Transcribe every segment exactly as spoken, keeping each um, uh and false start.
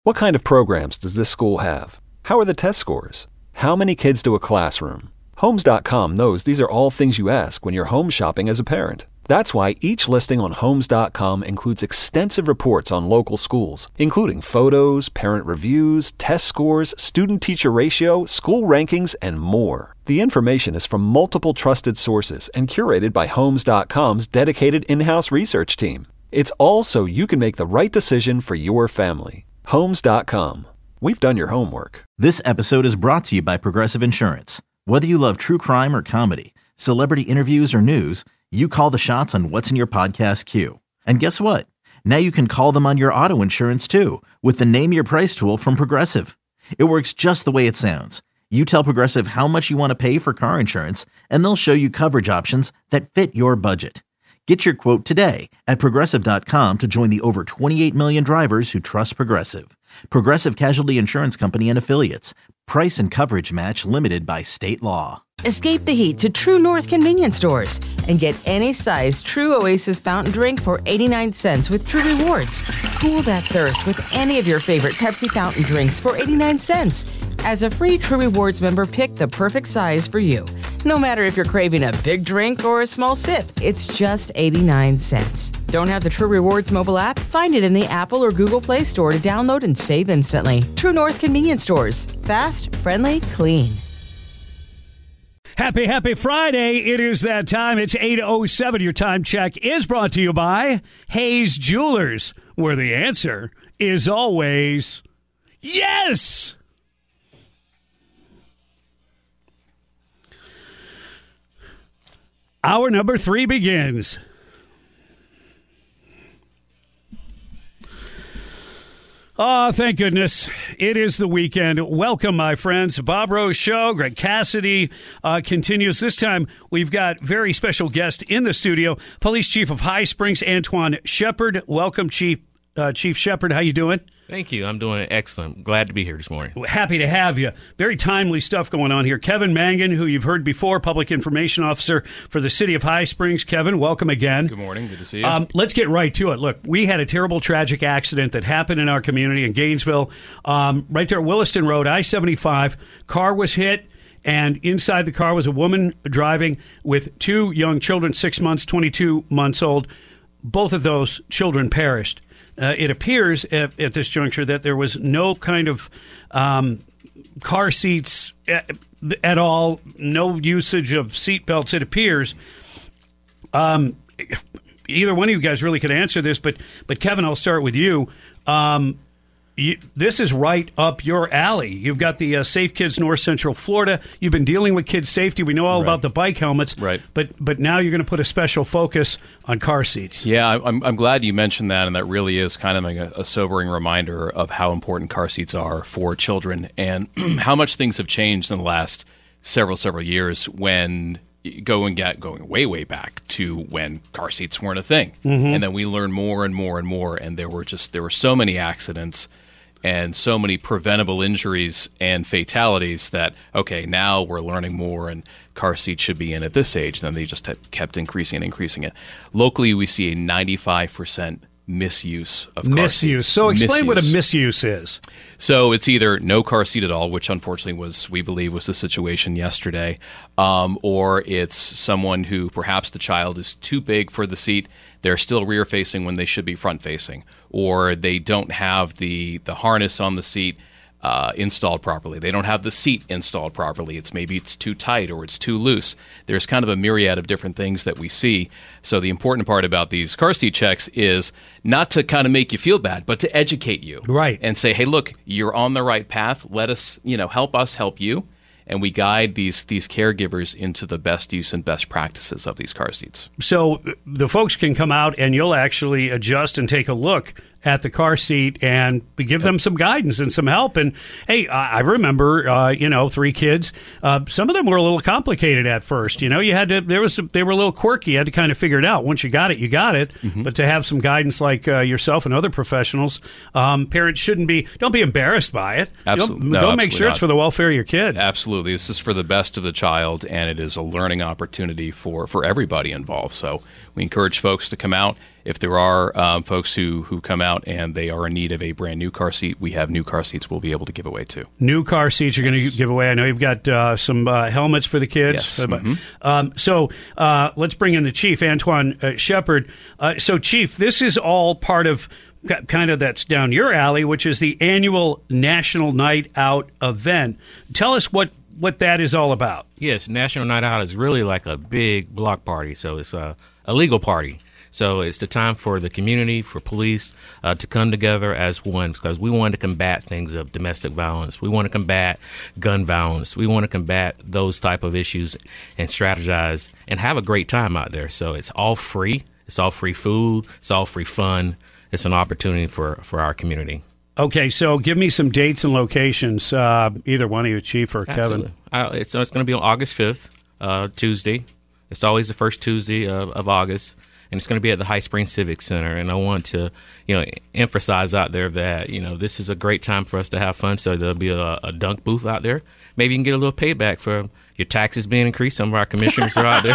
What kind of programs does this school have? How are the test scores? How many kids do a classroom? Homes dot com knows these are all things you ask when you're home shopping as a parent. That's why each listing on Homes dot com includes extensive reports on local schools, including photos, parent reviews, test scores, student-teacher ratio, school rankings, and more. The information is from multiple trusted sources and curated by Homes dot com's dedicated in-house research team. It's all so you can make the right decision for your family. Homes dot com. We've done your homework. This episode is brought to you by Progressive Insurance. Whether you love true crime or comedy, celebrity interviews or news, you call the shots on what's in your podcast queue. And guess what? Now you can call them on your auto insurance too with the Name Your Price tool from Progressive. It works just the way it sounds. You tell Progressive how much you want to pay for car insurance, and they'll show you coverage options that fit your budget. Get your quote today at Progressive dot com to join the over twenty-eight million drivers who trust Progressive. Progressive Casualty Insurance Company and Affiliates. Price and coverage match limited by state law. Escape the heat to True North convenience stores and get any size True Oasis fountain drink for eighty-nine cents with True Rewards. Cool that thirst with any of your favorite Pepsi fountain drinks for eighty-nine cents. As a free True Rewards member, pick the perfect size for you. No matter if you're craving a big drink or a small sip, it's just eighty-nine cents. Don't have the True Rewards mobile app? Find it in the Apple or Google Play Store to download and save instantly. True North convenience stores. Fast, friendly, clean. Happy, happy Friday. It is that time. It's eight oh seven. Your time check is brought to you by Hayes Jewelers, where the answer is always yes. Hour number three begins. Oh, thank goodness. It is the weekend. Welcome, my friends. Bob Rose Show. Greg Cassidy uh, continues. This time, we've got very special guest in the studio, Police Chief of High Springs, Antoine Shepard. Welcome, Chief uh, Chief Shepard. How you doing? Thank you. I'm doing excellent. Glad to be here this morning. Happy to have you. Very timely stuff going on here. Kevin Mangan, who you've heard before, Public Information Officer for the City of High Springs. Kevin, welcome again. Good morning. Good to see you. Um, let's get right to it. Look, we had a terrible, tragic accident that happened in our community in Gainesville. Um, right there at Williston Road, I seventy-five. Car was hit, and inside the car was a woman driving with two young children, six months, twenty-two months old. Both of those children perished. Uh, it appears at, at this juncture that there was no kind of um, car seats at, at all, no usage of seat belts, it appears. Um, either one of you guys really could answer this, but, but Kevin, I'll start with you. Um, you this is right up your alley. You've got the uh, Safe Kids North Central Florida. You've been dealing with kids' safety. We know all right. about the bike helmets, right? But but now you're going to put a special focus on car seats. Yeah, I'm I'm glad you mentioned that, and that really is kind of like a, a sobering reminder of how important car seats are for children and how much things have changed in the last several several years. When going get going way way back to when car seats weren't a thing, mm-hmm. and then we learned more and more and more, and there were just there were so many accidents and so many preventable injuries and fatalities that, okay, now we're learning more and car seats should be in at this age. Then they just kept increasing and increasing it. Locally, we see a ninety-five percent misuse of car misuse. seats. So explain misuse. what a misuse is. So it's either no car seat at all, which unfortunately was, we believe, was the situation yesterday, um, or it's someone who perhaps the child is too big for the seat. They're still rear-facing when they should be front-facing, or they don't have the, the harness on the seat uh, installed properly. They don't have the seat installed properly. It's maybe it's too tight or it's too loose. There's kind of a myriad of different things that we see. So the important part about these car seat checks is not to kind of make you feel bad, but to educate you, right? And say, hey, look, you're on the right path. Let us, you know, help us help you. And we guide these these caregivers into the best use and best practices of these car seats. So the folks can come out and you'll actually adjust and take a look at the car seat and give them some guidance and some help. And, hey, I remember, uh, you know, three kids. Uh, some of them were a little complicated at first. You know, you had to, there was, they were a little quirky. You had to kind of figure it out. Once you got it, you got it. Mm-hmm. But to have some guidance like uh, yourself and other professionals, um, parents shouldn't be, don't be embarrassed by it. Absolutely. You know, no, go make sure not. It's for the welfare of your kid. Absolutely. This is for the best of the child, and it is a learning opportunity for, for everybody involved. So we encourage folks to come out if there are um, folks who, who come out and they are in need of a brand new car seat, we have new car seats we'll be able to give away too. New car seats you're going to give away. I know you've got uh, some uh, helmets for the kids. Yes. Uh, Mm-hmm. um, so uh, let's bring in the Chief, Antoine uh, Shepard. Uh, so, Chief, this is all part of kind of that's down your alley, which is the annual National Night Out event. Tell us what, what that is all about. Yes, National Night Out is really like a big block party. So it's a, a legal party. So it's the time for the community, for police uh, to come together as one, because we want to combat things of domestic violence. We want to combat gun violence. We want to combat those type of issues and strategize and have a great time out there. So it's all free. It's all free food. It's all free fun. It's an opportunity for, for our community. Okay, so give me some dates and locations, uh, either one of you, Chief or Absolutely. Kevin. Uh, it's it's going to be on August fifth, uh, Tuesday. It's always the first Tuesday of, of August. And it's going to be at the High Springs Civic Center. And I want to, you know, emphasize out there that, you know, this is a great time for us to have fun. So there'll be a, a dunk booth out there. Maybe you can get a little payback for your taxes being increased. Some of our commissioners are out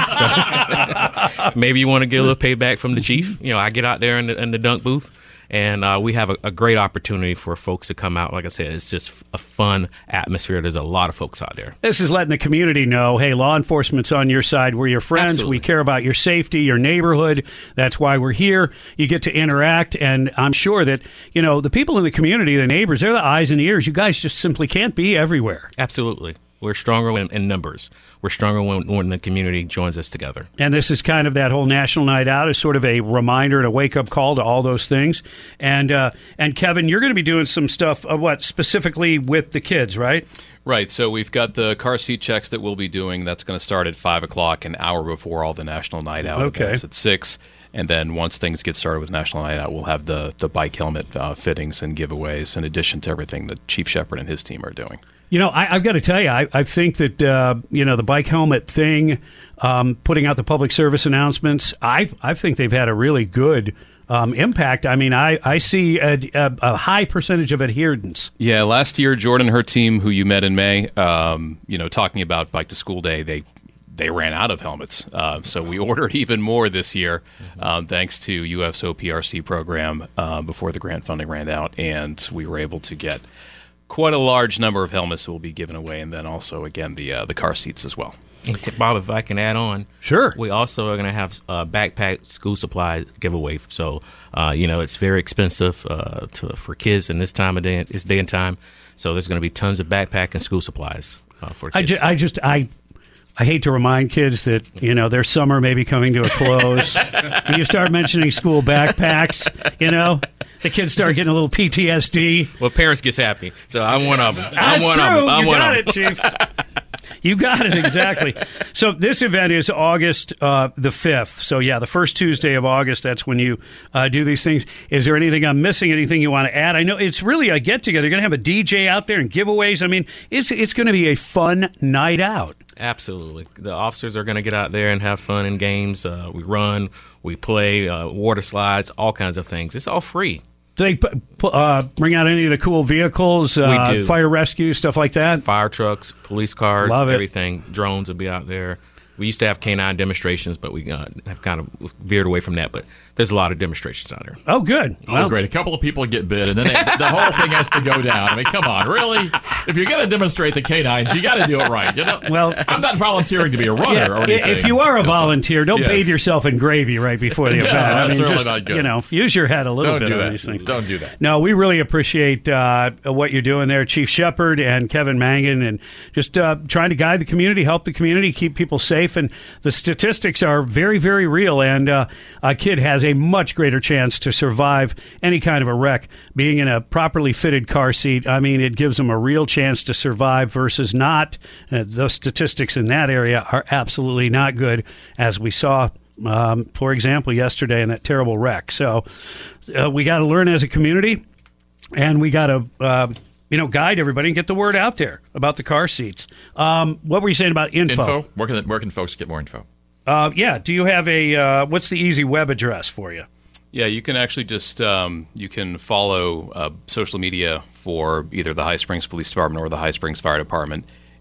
there. So maybe you want to get a little payback from the chief. You know, I get out there in the, in the dunk booth. And uh, we have a, a great opportunity for folks to come out. Like I said, it's just a fun atmosphere. There's a lot of folks out there. This is letting the community know, hey, law enforcement's on your side. We're your friends. Absolutely. We care about your safety, your neighborhood. That's why we're here. You get to interact. And I'm sure that, you know, the people in the community, the neighbors, they're the eyes and ears. You guys just simply can't be everywhere. Absolutely. We're stronger in, in numbers. We're stronger when, when the community joins us together. And this is kind of that whole National Night Out is sort of a reminder and a wake-up call to all those things. And uh, and Kevin, you're going to be doing some stuff, uh, what, specifically with the kids, right? Right. So we've got the car seat checks that we'll be doing. That's going to start at five o'clock, an hour before all the National Night Out Okay. events at six. And then once things get started with National Night Out, we'll have the, the bike helmet uh, fittings and giveaways in addition to everything that Chief Shepard and his team are doing. You know, I, I've got to tell you, I, I think that, uh, you know, the bike helmet thing, um, putting out the public service announcements, I I think they've had a really good um, impact. I mean, I, I see a, a, a high percentage of adherence. Yeah, last year, Jordan and her team, who you met in May, um, you know, talking about Bike to School Day, they they ran out of helmets. Uh, so we ordered even more this year, um, thanks to U F's O P R C program uh, before the grant funding ran out, and we were able to get quite a large number of helmets that will be given away, and then also, again, the uh, the car seats as well. And Bob, if I can add on, Sure. we also are going to have a backpack school supply giveaway. So, uh, you know, it's very expensive uh, to, for kids in this time of day, this day and time. So there's going to be tons of backpack and school supplies uh, for I, kids. ju- I just, I... I hate to remind kids that, you know, their summer may be coming to a close. When you start mentioning school backpacks, you know, the kids start getting a little P T S D. Well, parents gets happy, so I'm one of them. That's I'm one true. of them. I'm you one got of it, them. Chief. You got it, exactly. So this event is August uh, the fifth. So, yeah, the first Tuesday of August, that's when you uh, do these things. Is there anything I'm missing, anything you want to add? I know it's really a get-together. You're going to have a D J out there and giveaways. I mean, it's it's going to be a fun night out. Absolutely. The officers are going to get out there and have fun in games. Uh, we run, we play, uh, water slides, all kinds of things. It's all free. Do they p- p- uh, bring out any of the cool vehicles, uh, We do. fire rescue, stuff like that? Fire trucks, police cars, Love it. everything. Drones will be out there. We used to have canine demonstrations, but we uh, have kind of veered away from that. But there's a lot of demonstrations out there. Oh, good. Oh, Well, great. A couple of people get bit, and then they, the whole thing has to go down. I mean, come on, really? If you're going to demonstrate the canines, you got to do it right. You know? Well- I'm not volunteering to be a runner yeah, or anything. if you are a Yes, sir. volunteer, don't Yes. bathe yourself in gravy right before the Yeah, event. that's I mean, certainly just, not good. you know, use your head a little Don't bit do on that. these things. Don't do that. No, we really appreciate uh, what you're doing there, Chief Shepard and Kevin Mangan, and just uh, trying to guide the community, help the community, keep people safe. And the statistics are very, very real. And uh, a kid has a much greater chance to survive any kind of a wreck being in a properly fitted car seat. I mean, it gives them a real chance to survive versus not. Uh, the statistics in that area are absolutely not good, as we saw, um, for example, yesterday in that terrible wreck. So uh, we got to learn as a community. And we got to, uh, you know, guide everybody and get the word out there about the car seats. Um, what were you saying about info? Info? Where can, where can folks get more info? Uh, yeah. Do you have a, uh, what's the easy web address for you? Yeah, you can actually just um, you can follow uh, social media for either the High Springs Police Department or the High Springs Fire Department,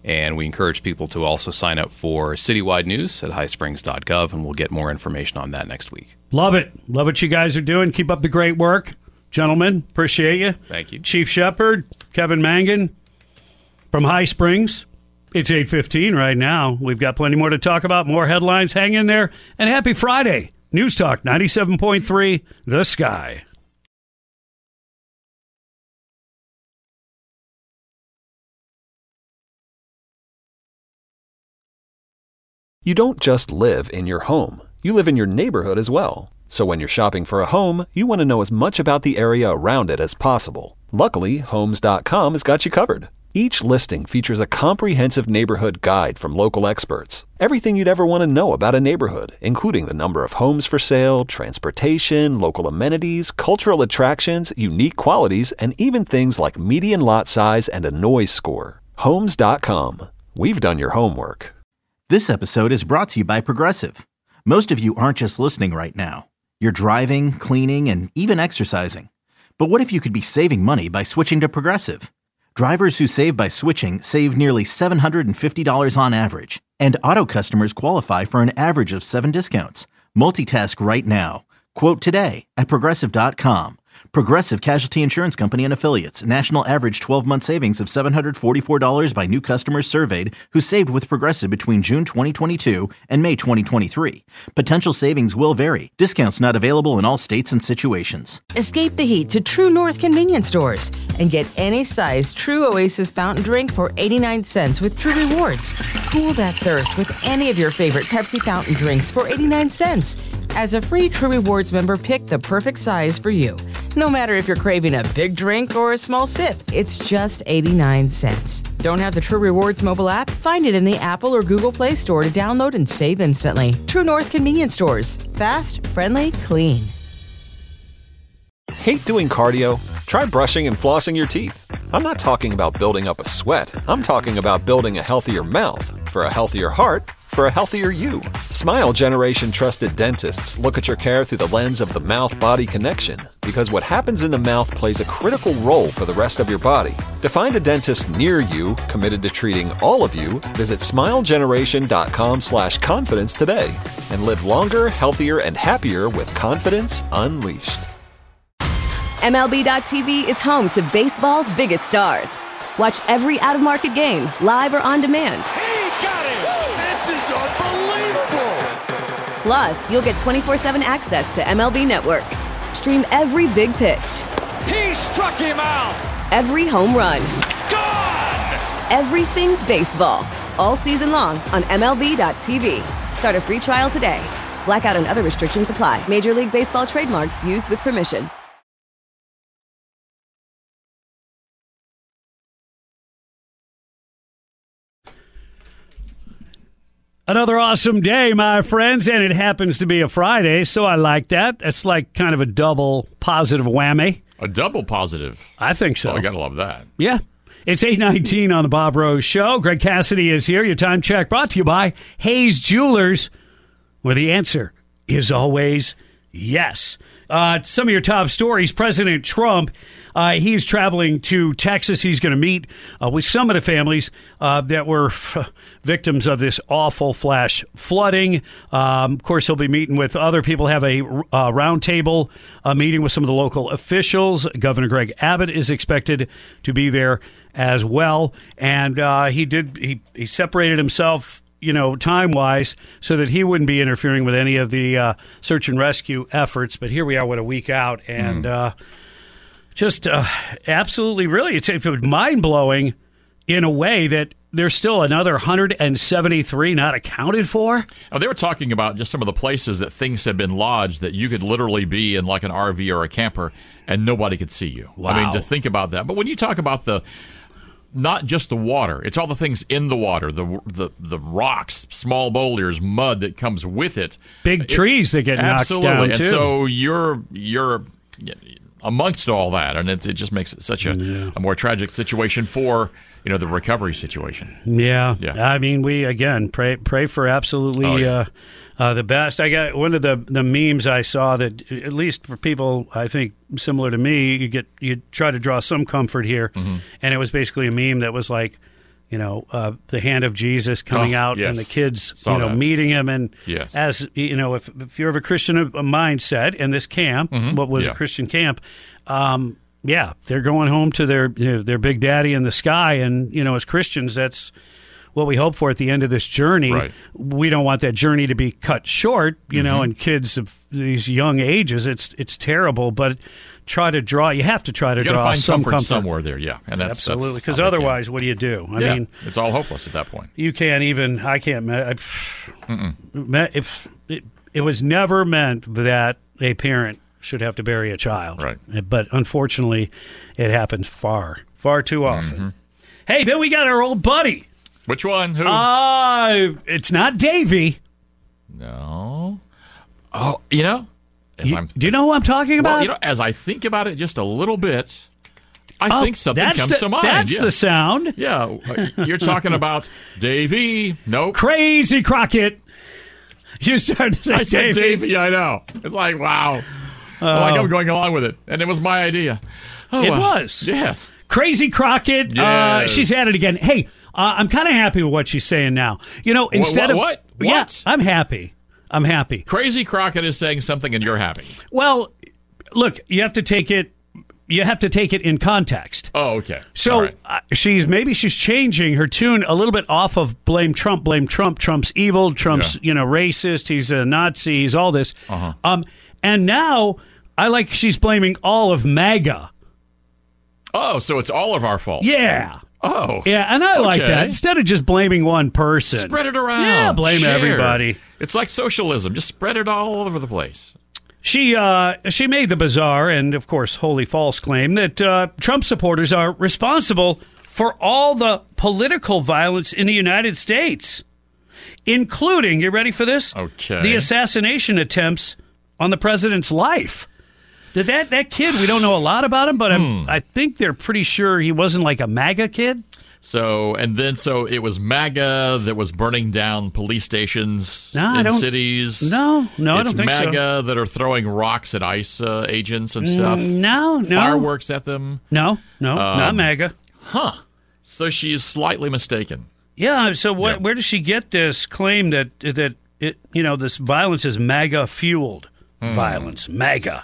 And we encourage people to also sign up for citywide news at high springs dot gov, and we'll get more information on that next week. Love it. Love what you guys are doing. Keep up the great work. Gentlemen, appreciate you. Thank you. Chief Shepherd, Kevin Mangan from High Springs. It's eight fifteen right now. We've got plenty more to talk about, more headlines. Hang in there. And happy Friday. News Talk ninety-seven point three, The Sky. You don't just live in your home. You live in your neighborhood as well. So when you're shopping for a home, you want to know as much about the area around it as possible. Luckily, Homes dot com has got you covered. Each listing features a comprehensive neighborhood guide from local experts. Everything you'd ever want to know about a neighborhood, including the number of homes for sale, transportation, local amenities, cultural attractions, unique qualities, and even things like median lot size and a noise score. Homes dot com. We've done your homework. This episode is brought to you by Progressive. Most of you aren't just listening right now. You're driving, cleaning, and even exercising. But what if you could be saving money by switching to Progressive? Drivers who save by switching save nearly seven hundred fifty dollars on average. And auto customers qualify for an average of seven discounts. Multitask right now. Quote today at Progressive dot com. Progressive Casualty Insurance Company and Affiliates. National average twelve-month savings of seven hundred forty-four dollars by new customers surveyed who saved with Progressive between June twenty twenty-two and May twenty twenty-three. Potential savings will vary. Discounts not available in all states and situations. Escape the heat to True North convenience stores and get any size True Oasis fountain drink for eighty-nine cents with True Rewards. Cool that thirst with any of your favorite Pepsi fountain drinks for eighty-nine cents. As a free True Rewards member, pick the perfect size for you. No matter if you're craving a big drink or a small sip, it's just eighty-nine cents. Don't have the True Rewards mobile app? Find it in the Apple or Google Play Store to download and save instantly. True North convenience stores. Fast, friendly, clean. Hate doing cardio? Try brushing and flossing your teeth. I'm not talking about building up a sweat. I'm talking about building a healthier mouth for a healthier heart for a healthier you. Smile Generation trusted dentists look at your care through the lens of the mouth-body connection, because what happens in the mouth plays a critical role for the rest of your body. To find a dentist near you committed to treating all of you, visit smile generation dot com slash confidence today and live longer, healthier, and happier with confidence unleashed. M L B dot T V is home to baseball's biggest stars. Watch every out-of-market game, live or on demand. He got it! This is unbelievable! Plus, you'll get twenty-four seven access to M L B Network. Stream every big pitch. He struck him out! Every home run. Gone! Everything baseball. All season long on M L B dot T V. Start a free trial today. Blackout and other restrictions apply. Major League Baseball trademarks used with permission. Another awesome day, my friends, and it happens to be a Friday, so I like that. That's like kind of a double positive whammy. A double positive. I think so. Oh, I gotta love that. Yeah. It's eight nineteen on the Bob Rose Show. Greg Cassidy is here. Your time check brought to you by Hayes Jewelers, where the answer is always yes. Uh, some of your top stories. President Trump, uh, he is traveling to Texas. He's going to meet uh, with some of the families uh, that were f- victims of this awful flash flooding. Um, of course, he'll be meeting with other people, have a uh, roundtable uh, meeting with some of the local officials. Governor Greg Abbott is expected to be there as well. And uh, he did he, he separated himself, you know, time-wise, so that he wouldn't be interfering with any of the uh, search and rescue efforts. But here we are, what, a week out, and mm. uh, just uh, absolutely, really, it's, it's mind-blowing in a way that there's still another one hundred seventy-three not accounted for. Oh, they were talking about just some of the places that things have been lodged that you could literally be in like an R V or a camper and nobody could see you. Wow. I mean, to think about that. But when you talk about the not just the water, it's all the things in the water, the the the rocks, small boulders, mud that comes with it. Big it, trees that get absolutely. knocked down, and too. so you're you're amongst all that, and it, it just makes it such a, yeah. a more tragic situation for, you know, the recovery situation. Yeah. yeah. I mean, we, again, pray pray for absolutely oh, yeah. uh, uh, the best. I got one of the, the memes I saw that, at least for people, I think, similar to me, you get you try to draw some comfort here. Mm-hmm. And it was basically a meme that was like, you know, uh, the hand of Jesus coming Oh, out yes. and the kids, Saw you know, that. meeting him. And Yes. as, you know, if, if you're of a Christian uh, mindset in this camp, what was Yeah. a Christian camp, um, yeah, they're going home to their, you know, their big daddy in the sky. And, you know, as Christians, that's what we hope for at the end of this journey. Right. We don't want that journey to be cut short, you know, and kids of these young ages, it's it's terrible, but try to draw, you have to try to You got to draw find some comfort, comfort. somewhere there, yeah. And that's Absolutely, that's because how they can. otherwise, what do you do? I yeah, mean, it's all hopeless at that point. you can't even, I can't, me- I- me- if it, it was never meant that a parent should have to bury a child. Right. But unfortunately, it happens far, far too often. Mm-hmm. Hey, then we got our old buddy. Which one? Who? Uh, it's not Davey. no. Oh, you know, as You- I'm, do you know who I'm talking about? well, you know, as I think about it just a little bit, I Oh, think something that's comes the, to mind. That's yeah. the sound. Yeah, uh, you're talking about Davey. Nope. Crazy Crockett. You started to say I said Davey. Davey. I know. It's like, wow. Like I'm going along with it. And it was my idea. Oh, It well. was. Yes. Crazy Crockett. Uh, Yes. she's at it again. Hey, uh, I'm kind of happy with what she's saying now. You know, instead what- of what? Yeah, What? I'm happy. I'm happy. Crazy Crockett is saying something and you're happy. Well, look, you have to take it. You have to take it in context. Oh, okay. So All right. uh, she's maybe she's changing her tune a little bit off of blame Trump, blame Trump, Trump's evil, Trump's Yeah. you know racist, he's a Nazi, he's all this. Uh-huh. Um, and now I like she's blaming all of MAGA. Oh, so it's all of our fault. Yeah. Oh. Yeah, and I like Okay. that. Instead of just blaming one person. Spread it around. Yeah, blame Share. everybody. It's like socialism. Just spread it all over the place. She uh, she made the bizarre and, of course, wholly false claim that uh, Trump supporters are responsible for all the political violence in the United States, including, you ready for this? Okay. The assassination attempts on the president's life. Did that, that kid, we don't know a lot about him, but I'm, Hmm. I think they're pretty sure he wasn't like a MAGA kid. So, and then, so it was MAGA that was burning down police stations No, I in don't- cities. No, no, I it's don't think so. MAGA that are throwing rocks at ICE uh, agents and stuff. No, no. Fireworks at them. No, no, not Um, MAGA. Huh. So she's slightly mistaken. Yeah. So what, Yeah. where does she get this claim that that it you know this violence is MAGA fueled Hmm. violence? MAGA.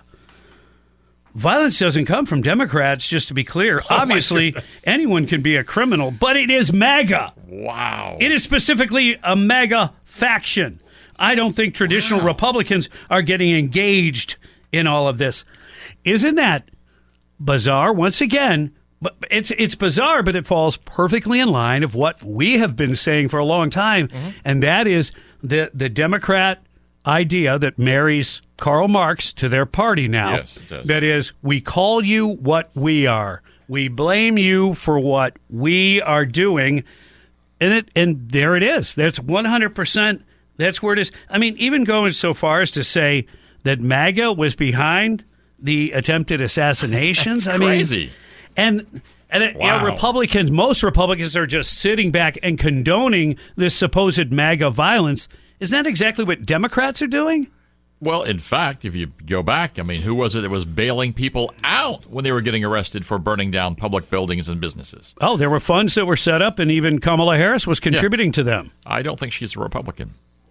Violence doesn't come from Democrats. Just to be clear, Oh, obviously anyone can be a criminal, but it is MAGA. Wow. It is specifically a MAGA faction. I don't think traditional Republicans are getting engaged in all of this. Isn't that bizarre? Once again, but it's it's bizarre, but it falls perfectly in line of what we have been saying for a long time, and that is the the Democrat idea that marries Karl Marx to their party now. Yes, it does. That is, we call you what we are. We blame you for what we are doing. And it and there it is. That's one hundred percent. That's where it is. I mean, even going so far as to say that MAGA was behind the attempted assassinations. That's I mean, crazy. and and it, you know, Wow. Republicans, most Republicans are just sitting back and condoning this supposed MAGA violence. Isn't that exactly what Democrats are doing? Well, in fact, if you go back, I mean, who was it that was bailing people out when they were getting arrested for burning down public buildings and businesses? Oh, there were funds that were set up, and even Kamala Harris was contributing to them. I don't think she's a Republican.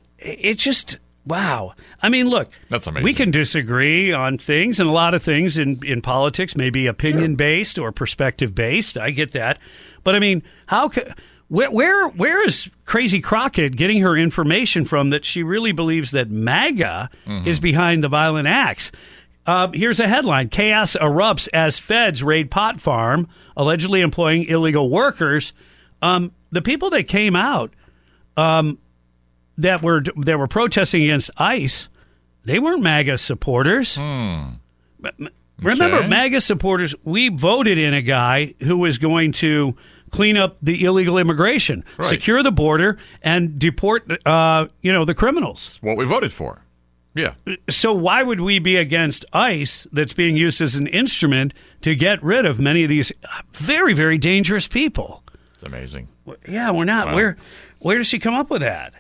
It just, wow. I mean, look, That's amazing. we can disagree on things, and a lot of things in, in politics may be opinion-based or perspective-based. I get that. But, I mean, how ca- where, where where is Crazy Crockett getting her information from that she really believes that MAGA Mm-hmm. is behind the violent acts? Uh, here's a headline. Chaos erupts as feds raid pot farm, allegedly employing illegal workers. Um, the people that came out um, that were that were protesting against ICE, they weren't MAGA supporters. M- m- Remember, Okay. MAGA supporters, we voted in a guy who was going to clean up the illegal immigration, Right. secure the border, and deport uh, you know, the criminals. What we voted for. Yeah. So why would we be against ICE that's being used as an instrument to get rid of many of these very, very dangerous people? It's amazing. Yeah, we're not. Wow. Where where does she come up with that?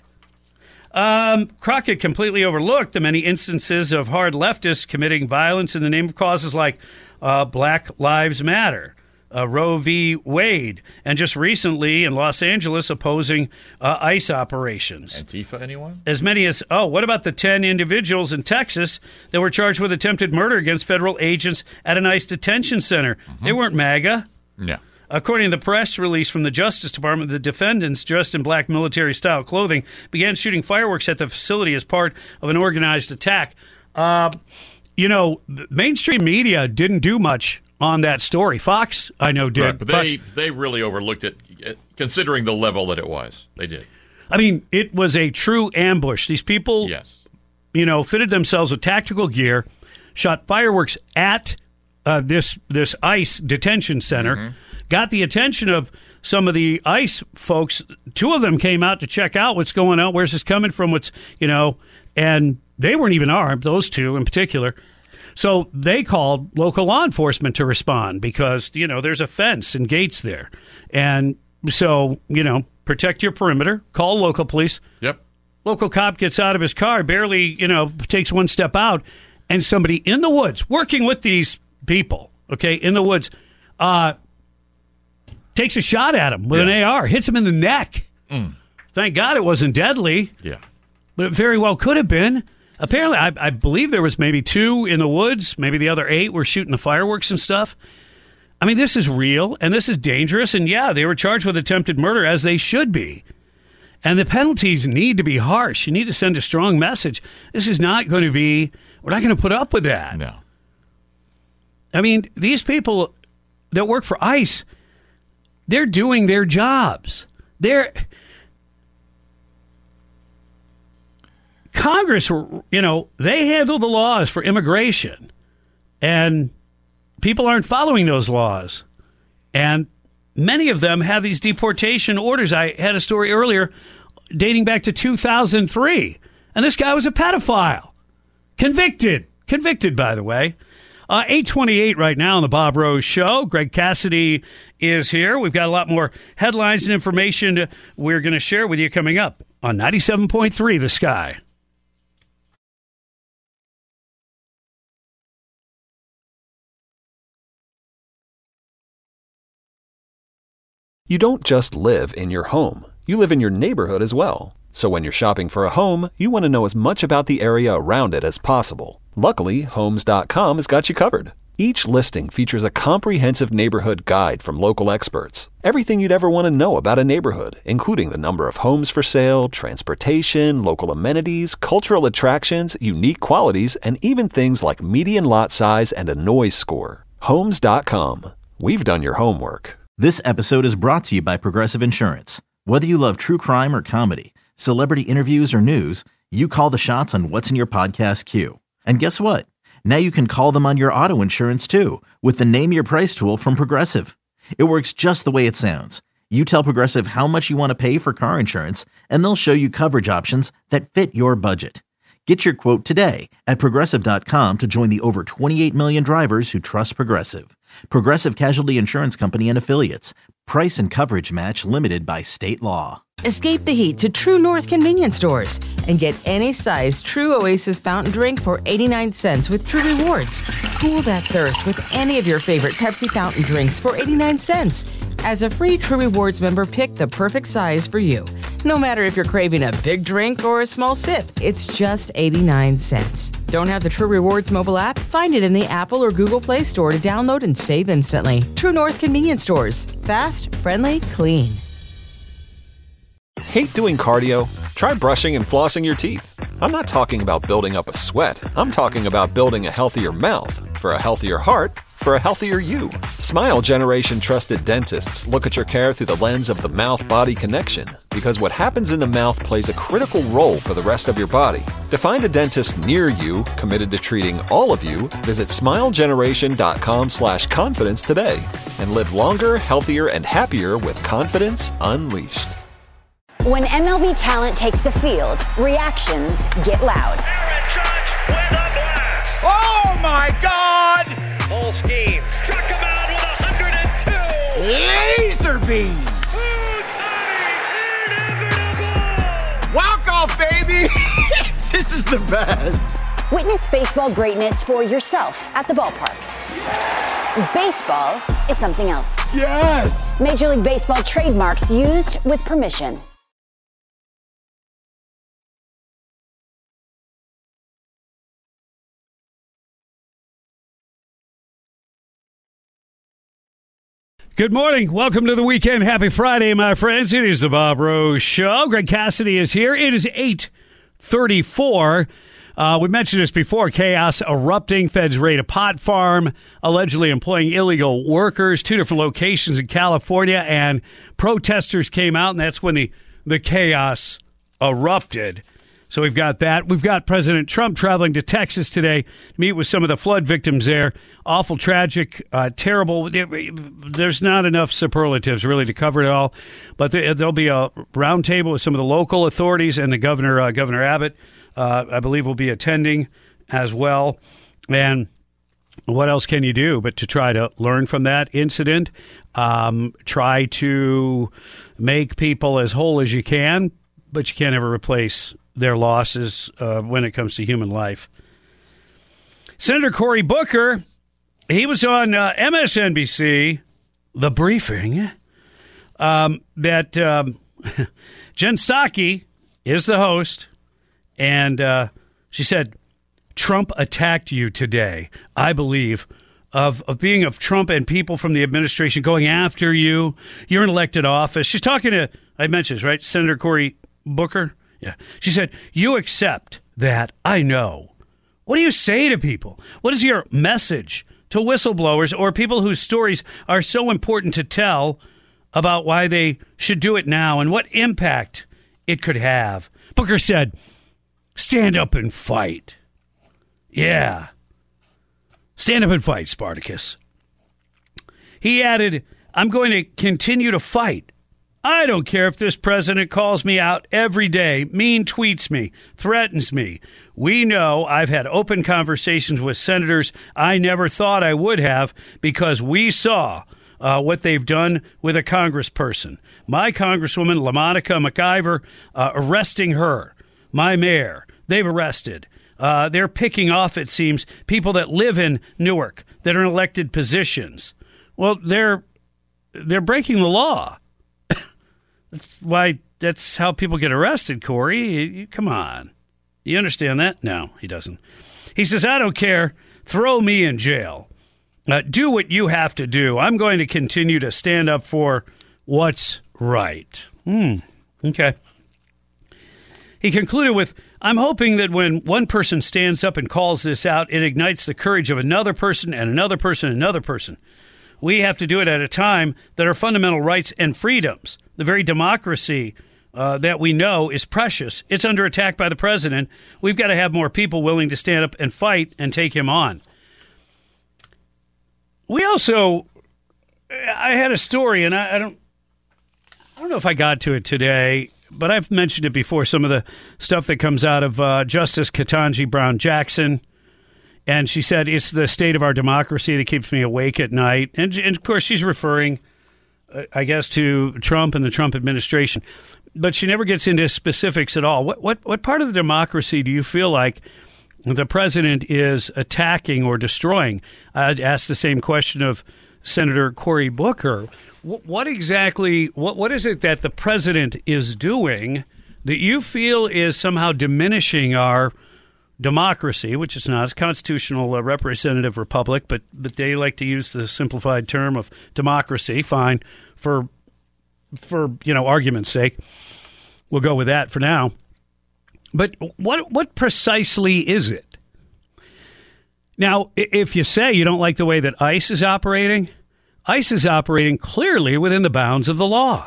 Um, Crockett completely overlooked the many instances of hard leftists committing violence in the name of causes like uh, Black Lives Matter. uh, Roe v. Wade, and just recently in Los Angeles opposing uh, ICE operations. Antifa, anyone? As many as, oh, what about the ten individuals in Texas that were charged with attempted murder against federal agents at an ICE detention center? Mm-hmm. They weren't MAGA. No. According to the press release from the Justice Department, the defendants, dressed in black military-style clothing, began shooting fireworks at the facility as part of an organized attack. Uh, you know, mainstream media didn't do much on that story. Fox, I know, did. Right, but they, they really overlooked it, considering the level that it was. They did. I mean, it was a true ambush. These people, yes. you know, fitted themselves with tactical gear, shot fireworks at uh, this this ICE detention center, mm-hmm. got the attention of some of the ICE folks. Two of them came out to check out what's going on, where's this coming from, what's, you know, and they weren't even armed, those two in particular. So they called local law enforcement to respond because, you know, there's a fence and gates there. And so, you know, protect your perimeter, call local police. Yep. Local cop gets out of his car, barely, you know, takes one step out, and somebody in the woods, working with these people, okay, in the woods, uh, takes a shot at him with yeah. an A R, hits him in the neck. Mm. Thank God it wasn't deadly. Yeah. But it very well could have been. Apparently, I, I believe there was maybe two in the woods. Maybe the other eight were shooting the fireworks and stuff. I mean, this is real, and this is dangerous. And, yeah, they were charged with attempted murder, as they should be. And the penalties need to be harsh. You need to send a strong message. This is not going to be – we're not going to put up with that. No. I mean, these people that work for ICE, they're doing their jobs. They're – Congress, you know, they handle the laws for immigration, and people aren't following those laws. And many of them have these deportation orders. I had a story earlier dating back to two thousand three, and this guy was a pedophile. Convicted. Convicted, by the way. Uh, eight twenty-eight right now on the Bob Rose Show. Greg Cassidy is here. We've got a lot more headlines and information we're going to share with you coming up on ninety-seven point three The Sky. You don't just live in your home. You live in your neighborhood as well. So when you're shopping for a home, you want to know as much about the area around it as possible. Luckily, Homes dot com has got you covered. Each listing features a comprehensive neighborhood guide from local experts. Everything you'd ever want to know about a neighborhood, including the number of homes for sale, transportation, local amenities, cultural attractions, unique qualities, and even things like median lot size and a noise score. Homes dot com. We've done your homework. This episode is brought to you by Progressive Insurance. Whether you love true crime or comedy, celebrity interviews or news, you call the shots on what's in your podcast queue. And guess what? Now you can call them on your auto insurance too with the Name Your Price tool from Progressive. It works just the way it sounds. You tell Progressive how much you want to pay for car insurance, and they'll show you coverage options that fit your budget. Get your quote today at Progressive dot com to join the over twenty-eight million drivers who trust Progressive. Progressive Casualty Insurance Company and Affiliates. Price and coverage match limited by state law. Escape the heat to True North convenience stores and get any size True Oasis fountain drink for eighty-nine cents with True Rewards. Cool that thirst with any of your favorite Pepsi fountain drinks for eighty-nine cents. As a free True Rewards member, pick the perfect size for you. No matter if you're craving a big drink or a small sip, it's just eighty-nine cents. Don't have the True Rewards mobile app? Find it in the Apple or Google Play Store to download and save instantly. True North convenience stores. Fast, friendly, clean. Hate doing cardio? Try brushing and flossing your teeth. I'm not talking about building up a sweat. I'm talking about building a healthier mouth. For a healthier heart, for a healthier you. Smile Generation trusted dentists look at your care through the lens of the mouth-body connection, because what happens in the mouth plays a critical role for the rest of your body. To find a dentist near you committed to treating all of you, visit smilegeneration.com slash confidence today and live longer, healthier, and happier with confidence unleashed. When M L B talent takes the field, reactions get loud. Aaron Judge with a blast. Oh my God! Full scheme. Struck him out with one hundred two. Laser beam. Inevitable. Walk off, baby. This is the best. Witness baseball greatness for yourself at the ballpark. Baseball is something else. Yes! Major League Baseball trademarks used with permission. Good morning. Welcome to the weekend. Happy Friday, my friends. It is the Bob Rose Show. Greg Cassidy is here. It is eight thirty-four. Uh, we mentioned this before. Chaos erupting. Feds raid a pot farm, allegedly employing illegal workers. Two different locations in California, and protesters came out, and that's when the, the chaos erupted. So we've got that. We've got President Trump traveling to Texas today to meet with some of the flood victims there. Awful, tragic, uh, terrible. There's not enough superlatives really to cover it all. But there'll be a roundtable with some of the local authorities, and the governor, uh, Governor Abbott, uh, I believe, will be attending as well. And what else can you do but to try to learn from that incident? Um, try to make people as whole as you can, but you can't ever replace their losses uh, when it comes to human life. Senator Cory Booker, he was on uh, M S N B C, The Briefing, um, that um, Jen Psaki is the host, and uh, she said, Trump attacked you today, I believe, of, of being of Trump and people from the administration going after you. You're in elected office. She's talking to, I mentioned this, right, Senator Cory Booker? Yeah. She said, you accept that, I know. What do you say to people? What is your message to whistleblowers or people whose stories are so important to tell about why they should do it now and what impact it could have? Booker said, stand up and fight. Yeah. Stand up and fight, Spartacus. He added, I'm going to continue to fight. I don't care if this president calls me out every day, mean tweets me, threatens me. We know I've had open conversations with senators I never thought I would have because we saw uh, what they've done with a congressperson. My Congresswoman, LaMonica McIver, uh, arresting her. My mayor, they've arrested. Uh, they're picking off, it seems, people that live in Newark that are in elected positions. Well, they're they're breaking the law. That's why, that's how people get arrested, Corey. You, you, come on. You understand that? No, he doesn't. He says, I don't care. Throw me in jail. Uh, do what you have to do. I'm going to continue to stand up for what's right. Hmm. Okay. He concluded with, I'm hoping that when one person stands up and calls this out, it ignites the courage of another person and another person and another person. We have to do it at a time that our fundamental rights and freedoms, the very democracy uh, that we know is precious, it's under attack by the president. We've got to have more people willing to stand up and fight and take him on. We also, I had a story, and I, I don't, I don't know if I got to it today, but I've mentioned it before. Some of the stuff that comes out of uh, Justice Ketanji Brown Jackson. And she said, it's the state of our democracy that keeps me awake at night. And, and of course, she's referring, uh, I guess, to Trump and the Trump administration. But she never gets into specifics at all. What, what, what part of the democracy do you feel like the president is attacking or destroying? I'd ask the same question of Senator Cory Booker. What, what exactly, what, what is it that the president is doing that you feel is somehow diminishing our democracy, which is not a constitutional uh, representative republic, but but they like to use the simplified term of democracy. Fine, for for you know argument's sake, we'll go with that for now. But what what precisely is it? Now, if you say you don't like the way that ICE is operating, ICE is operating clearly within the bounds of the law.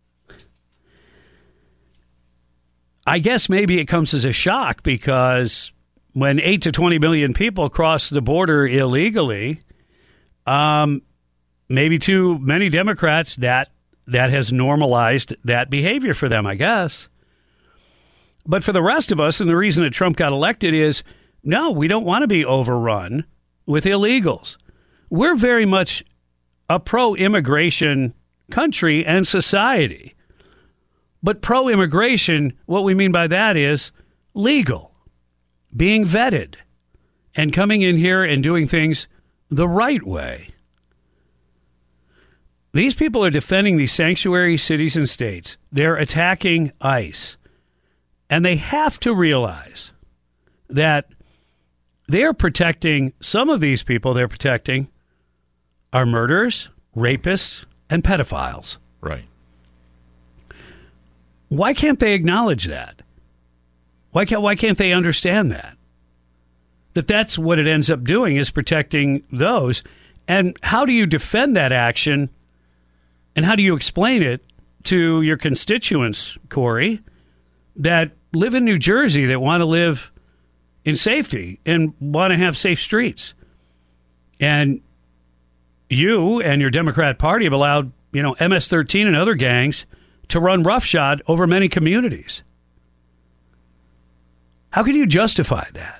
I guess maybe it comes as a shock because when eight to twenty million people cross the border illegally, um, maybe too many Democrats, that that has normalized that behavior for them, I guess. But for the rest of us, and the reason that Trump got elected is, no, we don't want to be overrun with illegals. We're very much a pro-immigration country and society. But pro-immigration, what we mean by that is legal, being vetted, and coming in here and doing things the right way, These people are defending these sanctuary cities and states. They're attacking ICE. And they have to realize that they're protecting, some of these people they're protecting are murderers, rapists, and pedophiles. Right. Why can't they acknowledge that? Why can't, why can't they understand that? That that's what it ends up doing is protecting those. And how do you defend that action? And how do you explain it to your constituents, Corey, that live in New Jersey, that want to live in safety and want to have safe streets? And you and your Democrat Party have allowed, you know, M S thirteen and other gangs to run roughshod over many communities. How can you justify that?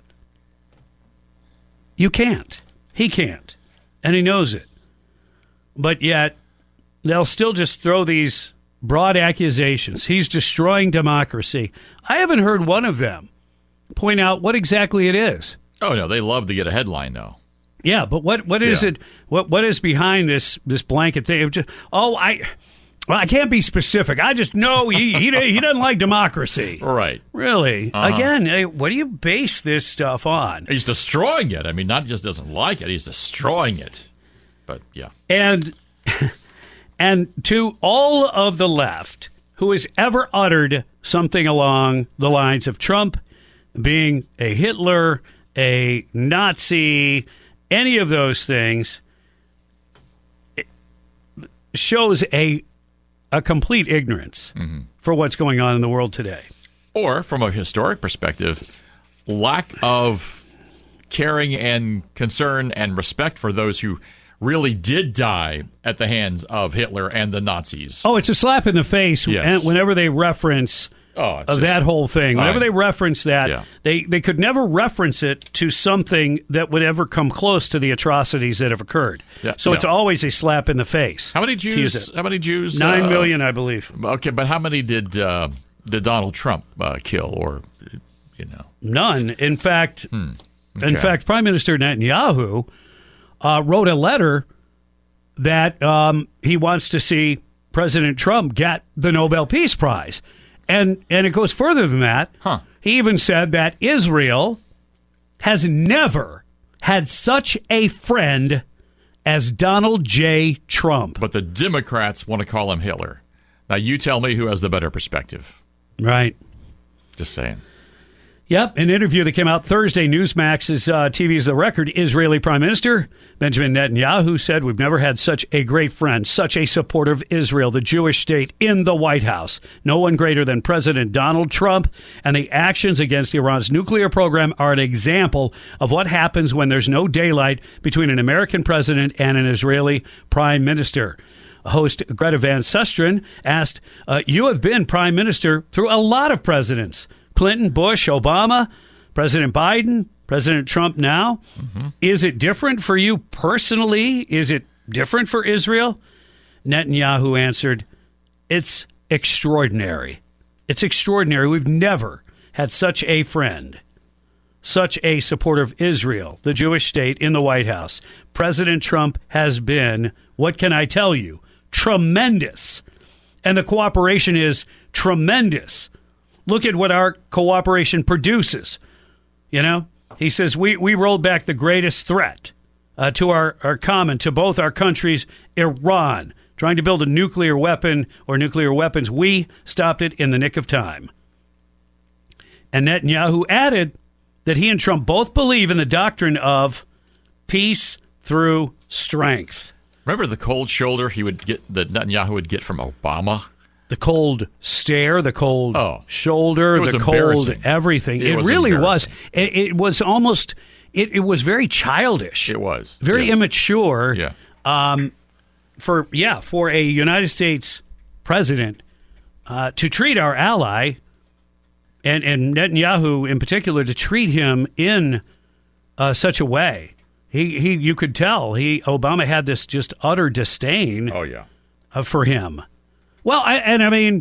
You can't. He can't. And he knows it. But yet, they'll still just throw these broad accusations. He's destroying democracy. I haven't heard one of them point out what exactly it is. Oh, no, they love to get a headline, though. Yeah, but what, what is Yeah. it? What What is behind this this blanket thing? Of just, oh, I... Well, I can't be specific. I just know he he, he doesn't like democracy. Right. Really? Uh-huh. Again, hey, what do you base this stuff on? He's destroying it. I mean, not just doesn't like it, he's destroying it. But, yeah. And and to all of the left who has ever uttered something along the lines of Trump being a Hitler, a Nazi, any of those things, it shows a a complete ignorance mm-hmm. for what's going on in the world today. Or, from a historic perspective, lack of caring and concern and respect for those who really did die at the hands of Hitler and the Nazis. Oh, it's a slap in the face Yes. and whenever they reference Oh, it's of just- that whole thing. Whenever I- they reference that, Yeah. they, they could never reference it to something that would ever come close to the atrocities that have occurred. Yeah, so it's yeah. always a slap in the face. How many to use Jews? it. How many Jews? Nine uh, million, I believe. Okay, but how many did uh, did Donald Trump uh, kill? Or you know, None. In fact, Hmm. in Okay. fact, Prime Minister Netanyahu uh, wrote a letter that um, he wants to see President Trump get the Nobel Peace Prize. And and it goes further than that. Huh. He even said that Israel has never had such a friend as Donald J. Trump. But the Democrats want to call him Hitler. Now you tell me who has the better perspective. Right. Just saying. Yep, an interview that came out Thursday, Newsmax's uh, T V's The Record. Israeli Prime Minister Benjamin Netanyahu said, "We've never had such a great friend, such a supporter of Israel, the Jewish state, in the White House. No one greater than President Donald Trump, and the actions against Iran's nuclear program are an example of what happens when there's no daylight between an American president and an Israeli prime minister." Host Greta Van Susteren asked, uh, "You have been prime minister through a lot of presidents. Clinton, Bush, Obama, President Biden, President Trump now. Mm-hmm. Is it different for you personally? Is it different for Israel?" Netanyahu answered, "It's extraordinary. It's extraordinary. We've never had such a friend, such a supporter of Israel, the Jewish state, in the White House. President Trump has been, what can I tell you, tremendous. And the cooperation is tremendous. Look at what our cooperation produces." You know, he says, we, we rolled back the greatest threat uh, to our, our common, to both our countries, Iran, trying to build a nuclear weapon or nuclear weapons. We stopped it in the nick of time. And Netanyahu added that he and Trump both believe in the doctrine of peace through strength. Remember the cold shoulder he would get that Netanyahu would get from Obama? The cold stare, the cold oh. shoulder, the cold everything. It, it was really was. It, it was almost, it, it was very childish. It was. Very yes. immature. Yeah. Um, for, yeah, for a United States president uh, to treat our ally, and, and Netanyahu in particular, to treat him in uh, such a way. He, he, you could tell he Obama had this just utter disdain. Oh, yeah. Uh, for him. Well, I, and I mean,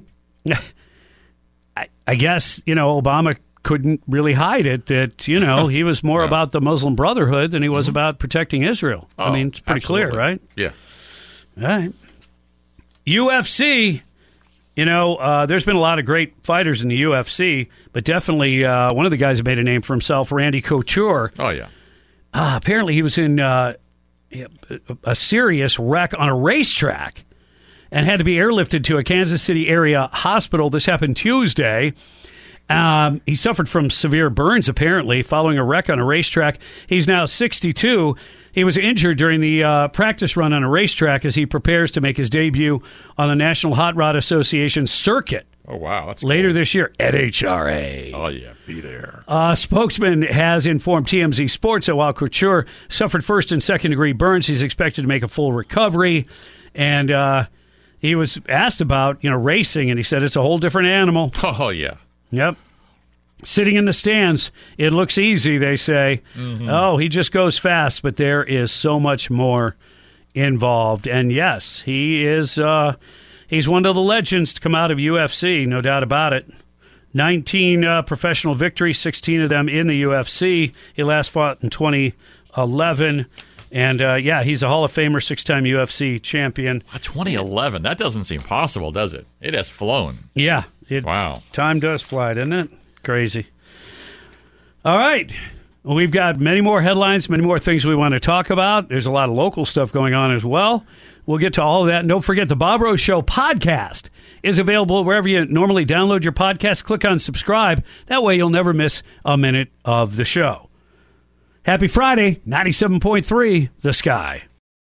I, I guess, you know, Obama couldn't really hide it that, you know, he was more no. about the Muslim Brotherhood than he was mm-hmm. about protecting Israel. Oh, I mean, it's pretty absolutely. clear, right? Yeah. All right. U F C, you know, uh, there's been a lot of great fighters in the U F C, but definitely uh, one of the guys who made a name for himself, Randy Couture. Oh, yeah. Uh, apparently he was in uh, a serious wreck on a racetrack and had to be airlifted to a Kansas City area hospital. This happened Tuesday. Um, he suffered from severe burns, apparently, following a wreck on a racetrack. He's now sixty-two. He was injured during the uh, practice run on a racetrack as he prepares to make his debut on the National Hot Rod Association circuit. Oh, wow. That's later cool. this year at H R A. Oh, yeah. Be there. A spokesman has informed T M Z Sports that while Couture suffered first and second degree burns, he's expected to make a full recovery. And uh, he was asked about, you know, racing, and he said it's a whole different animal. Oh, yeah. Yep. Sitting in the stands, it looks easy, they say. Mm-hmm. Oh, he just goes fast, but there is so much more involved. And yes, he is uh, he's one of the legends to come out of U F C, no doubt about it. nineteen uh, professional victories, sixteen of them in the U F C. He last fought in twenty eleven. And, uh, yeah, he's a Hall of Famer, six-time U F C champion. twenty eleven, that doesn't seem possible, does it? It has flown. Yeah. It, wow. Time does fly, doesn't it? Crazy. All right. Well, we've got many more headlines, many more things we want to talk about. There's a lot of local stuff going on as well. We'll get to all of that. And don't forget, the Bob Rose Show podcast is available wherever you normally download your podcast. Click on subscribe. That way you'll never miss a minute of the show. Happy Friday, ninety-seven point three, The Sky.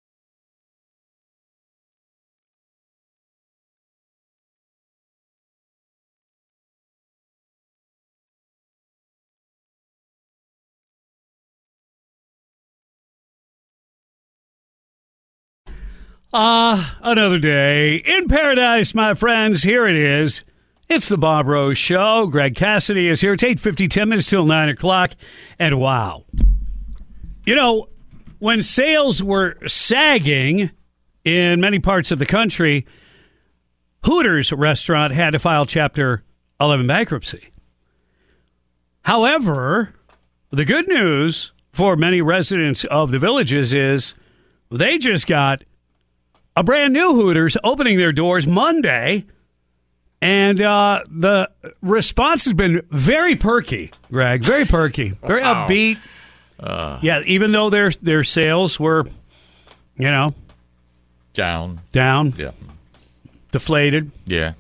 Ah, uh, another day in paradise, my friends. Here it is. It's the Bob Rose Show. Greg Cassidy is here. It's eight fifty, ten minutes till nine o'clock. And wow. You know, when sales were sagging in many parts of the country, Hooters restaurant had to file Chapter eleven bankruptcy. However, the good news for many residents of the Villages is they just got a brand new Hooters opening their doors Monday, and uh, the response has been very perky, Greg, very perky, very wow. upbeat. Uh, yeah, even though their their sales were, you know, down, down, yeah, deflated. Yeah.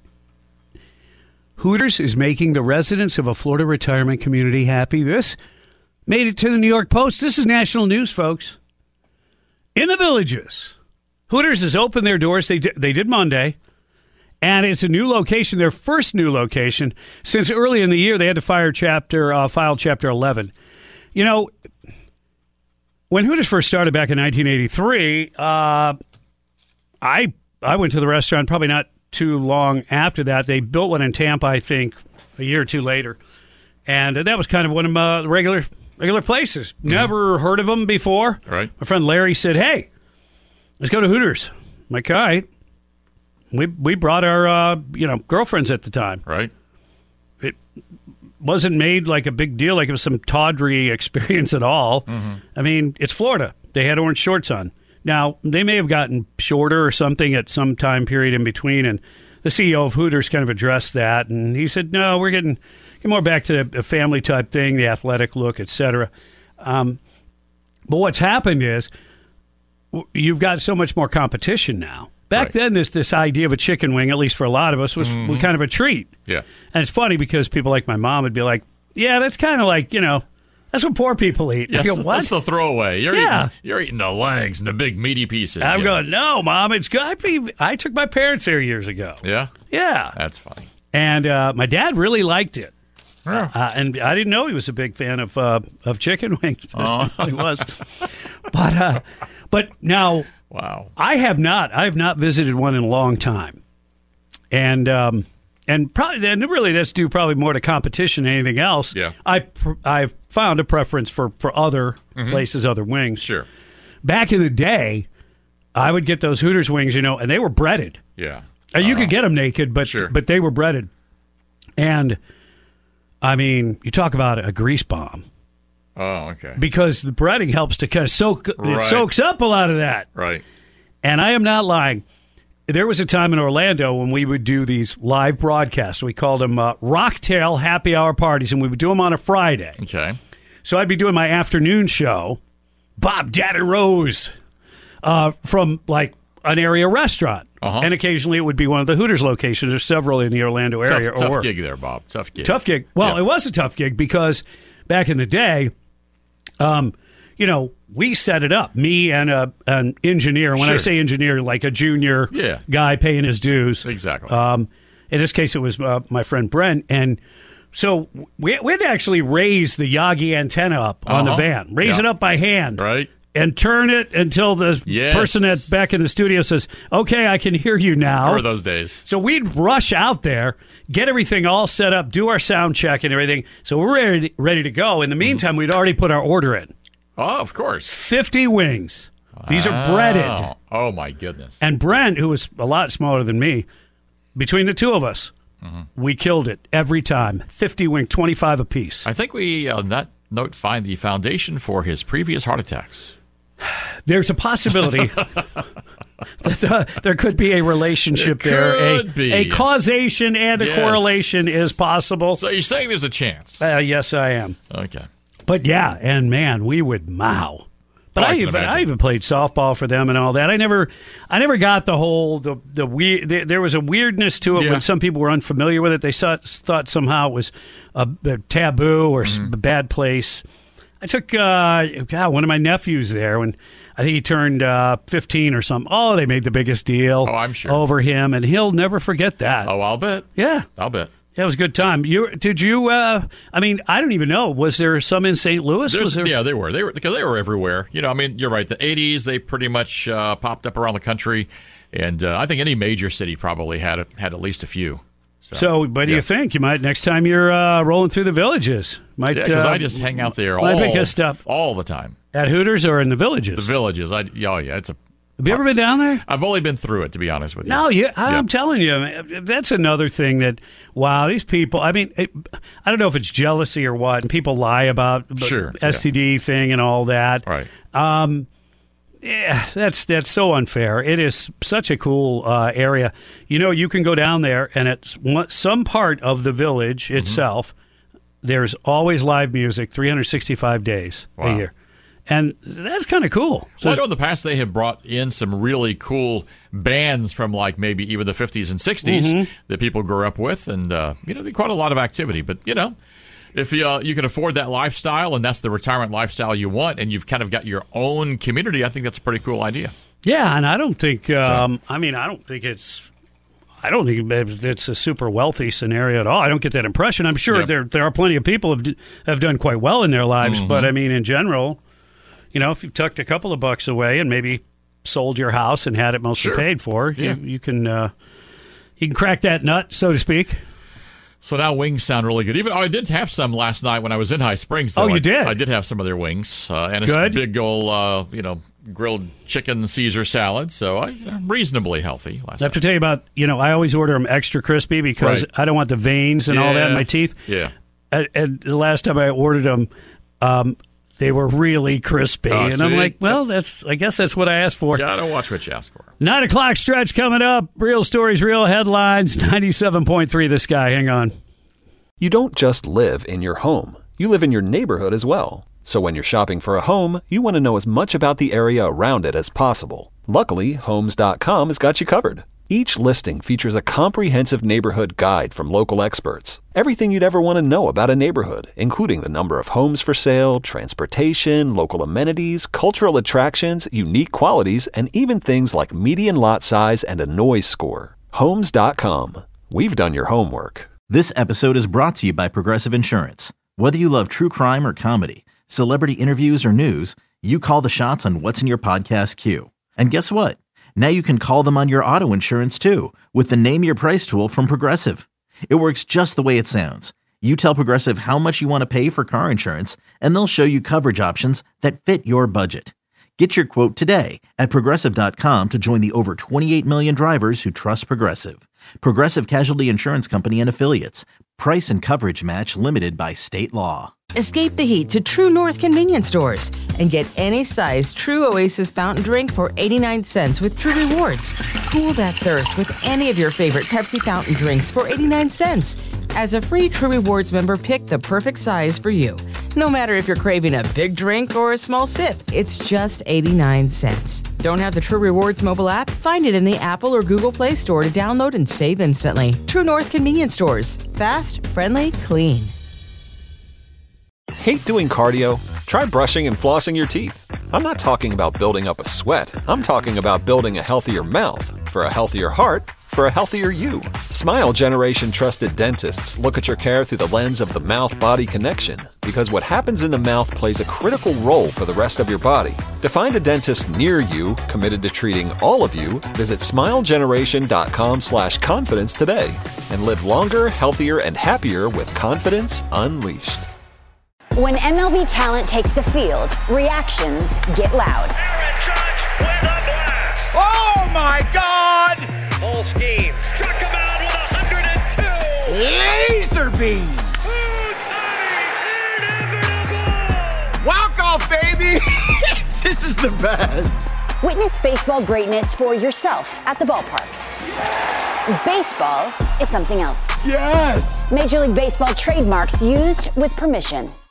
Hooters is making the residents of a Florida retirement community happy. This made it to the New York Post. This is national news, folks. In the Villages, Hooters has opened their doors. They did, they did Monday, and it's a new location, their first new location since early in the year. They had to fire chapter uh, file Chapter eleven. You know, when Hooters first started back in nineteen eighty-three, uh, I I went to the restaurant probably not too long after that. They built one in Tampa, I think, a year or two later, and that was kind of one of my regular regular places. Mm-hmm. Never heard of them before. Right. My friend Larry said, "Hey, let's go to Hooters." I'm like, all right. We we brought our uh, you know girlfriends at the time. Right. It wasn't made like a big deal, like it was some tawdry experience at all. Mm-hmm. I mean, it's Florida. They had orange shorts on. Now, they may have gotten shorter or something at some time period in between, and the C E O of Hooters kind of addressed that, and he said, no, we're getting, getting more back to a family-type thing, the athletic look, et cetera. Um, but what's happened is you've got so much more competition now. Back right. then, this this idea of a chicken wing, at least for a lot of us, was mm-hmm. kind of a treat. Yeah. And it's funny because people like my mom would be like, yeah, that's kind of like, you know, that's what poor people eat. Yes, I go, what? That's the throwaway. You're, yeah. eating, you're eating the legs and the big meaty pieces. I'm yeah. going, no, Mom, it's good. I, I took my parents there years ago. Yeah? Yeah. That's funny. And uh, my dad really liked it. Yeah. Uh, and I didn't know he was a big fan of uh, of chicken wings. Oh. He was. But, uh, but now... Wow. I have not. I have not visited one in a long time. And um, and probably and really that's due probably more to competition than anything else. Yeah. I I've found a preference for, for other mm-hmm. places, other wings. Sure. Back in the day, I would get those Hooters wings, you know, and they were breaded. Yeah. And you uh-huh. could get them naked, but sure. but they were breaded. And I mean, you talk about a grease bomb. Oh, okay. Because the breading helps to kind of soak, right. it soaks up a lot of that. Right. And I am not lying. there was a time in Orlando when we would do these live broadcasts. We called them uh, Rocktail Happy Hour Parties, and we would do them on a Friday. Okay. So I'd be doing my afternoon show, Bob Daddy Rose, uh, from like an area restaurant. Uh-huh. And occasionally it would be one of the Hooters locations. There's several in the Orlando area. Tough, tough or, gig there, Bob. Tough gig. Tough gig. Well, yeah. It was a tough gig because back in the day, um, you know, we set it up. Me and a, an engineer. When sure. I say engineer, like a junior yeah. guy paying his dues. Exactly. Um, in this case, it was uh, my friend Brent. And so we, we had to actually raise the Yagi antenna up on uh-huh. the van. Raise yeah. it up by hand. Right. And turn it until the yes. person at back in the studio says, okay, I can hear you now. Remember those days. So we'd rush out there, get everything all set up, do our sound check and everything. So we're ready, ready to go. In the meantime, mm-hmm. we'd already put our order in. Oh, of course. fifty wings. These oh. are breaded. Oh, my goodness. And Brent, who was a lot smaller than me, between the two of us, mm-hmm. we killed it every time. fifty wing, twenty-five apiece. I think we, on that note, find the foundation for his previous heart attacks. There's a possibility that uh, there could be a relationship it there. Could a, be. a causation and a yes. correlation is possible. So you're saying there's a chance? Uh, yes, I am. Okay. But yeah, and man, we would mow. But oh, I, I, even, I even played softball for them and all that. I never, I never got the whole the the weird. The, there was a weirdness to it yeah. when some people were unfamiliar with it. They thought, thought somehow it was a, a taboo or mm-hmm. a bad place. I took uh, God, one of my nephews there when I think he turned uh, fifteen or something. Oh, they made the biggest deal. Oh, I'm sure. Over him, and he'll never forget that. Oh, I'll bet. Yeah, I'll bet. Yeah, it was a good time. You did you? Uh, I mean, I don't even know. Was there some in Saint Louis? Was there? Yeah, they were. They were because they were everywhere. You know, I mean, you're right. The eighties, they pretty much uh, popped up around the country, and uh, I think any major city probably had a, had at least a few. So, so what do yeah. you think? You might next time you're uh, rolling through the villages. Might yeah, because uh, I just hang out there all, all the time at Hooters or in the villages. The villages. I oh yeah, it's a. Have you ever been down there? I've only been through it, to be honest with you. No, yeah, I'm yeah. telling you, that's another thing that, wow, these people, I mean, it, I don't know if it's jealousy or what, and people lie about the sure, S T D yeah. thing and all that. Right. Um, yeah, that's that's so unfair. It is such a cool uh, area. You know, you can go down there, and it's one, some part of the village mm-hmm. itself, there's always live music three hundred sixty-five days wow. a year. And that's kind of cool. So well, I know in the past they have brought in some really cool bands from like maybe even the fifties and sixties mm-hmm. that people grew up with. And, uh, you know, they quite a lot of activity. But, you know, if you, uh, you can afford that lifestyle and that's the retirement lifestyle you want and you've kind of got your own community, I think that's a pretty cool idea. Yeah, and I don't think, um, I mean, I don't think it's, I don't think it's a super wealthy scenario at all. I don't get that impression. I'm sure yep. there there are plenty of people who have, have done quite well in their lives. Mm-hmm. But, I mean, in general... You know, if you tucked a couple of bucks away and maybe sold your house and had it mostly sure. paid for, yeah. you, you can uh, you can crack that nut, so to speak. So now wings sound really good. Even oh, I did have some last night when I was in High Springs. Though. Oh, you I, did? I did have some of their wings uh, and good. a big old, uh, you know, grilled chicken Caesar salad. So I, I'm reasonably healthy. Last I have night. to tell you about, you know, I always order them extra crispy because right. I don't want the veins and yeah. all that in my teeth. Yeah. And, and the last time I ordered them, um, they were really crispy. Oh, and see? I'm like, well, that's I guess that's what I asked for. Gotta watch what you ask for. Nine o'clock stretch coming up. Real stories, real headlines. ninety-seven point three The Sky. Hang on. You don't just live in your home. You live in your neighborhood as well. So when you're shopping for a home, you want to know as much about the area around it as possible. Luckily, Homes dot com has got you covered. Each listing features a comprehensive neighborhood guide from local experts. Everything you'd ever want to know about a neighborhood, including the number of homes for sale, transportation, local amenities, cultural attractions, unique qualities, and even things like median lot size and a noise score. Homes dot com. We've done your homework. This episode is brought to you by Progressive Insurance. Whether you love true crime or comedy, celebrity interviews or news, you call the shots on what's in your podcast queue. And guess what? Now you can call them on your auto insurance too with the Name Your Price tool from Progressive. It works just the way it sounds. You tell Progressive how much you want to pay for car insurance, and they'll show you coverage options that fit your budget. Get your quote today at Progressive dot com to join the over twenty-eight million drivers who trust Progressive. Progressive Casualty Insurance Company and Affiliates. Price and coverage match limited by state law. Escape the heat to True North convenience stores and get any size True Oasis fountain drink for eighty-nine cents with True Rewards. Cool that thirst with any of your favorite Pepsi fountain drinks for eighty-nine cents. As a free True Rewards member, pick the perfect size for you. No matter if you're craving a big drink or a small sip, it's just eighty-nine cents. Don't have the True Rewards mobile app? Find it in the Apple or Google Play Store to download and save instantly. True North convenience stores. Fast, friendly, clean. Hate doing cardio? Try brushing and flossing your teeth. I'm not talking about building up a sweat. I'm talking about building a healthier mouth for a healthier heart for a healthier you. Smile Generation trusted dentists look at your care through the lens of the mouth-body connection, because what happens in the mouth plays a critical role for the rest of your body. To find a dentist near you committed to treating all of you, visit smilegeneration.com slash confidence today and live longer, healthier, and happier with confidence unleashed. When M L B talent takes the field, reactions get loud. Aaron Judge with a blast. Oh my God! Full scheme. Struck him out with one hundred two. Laser beam. Walk off, baby. This is the best. Witness baseball greatness for yourself at the ballpark. Baseball is something else. Yes. Major League Baseball trademarks used with permission.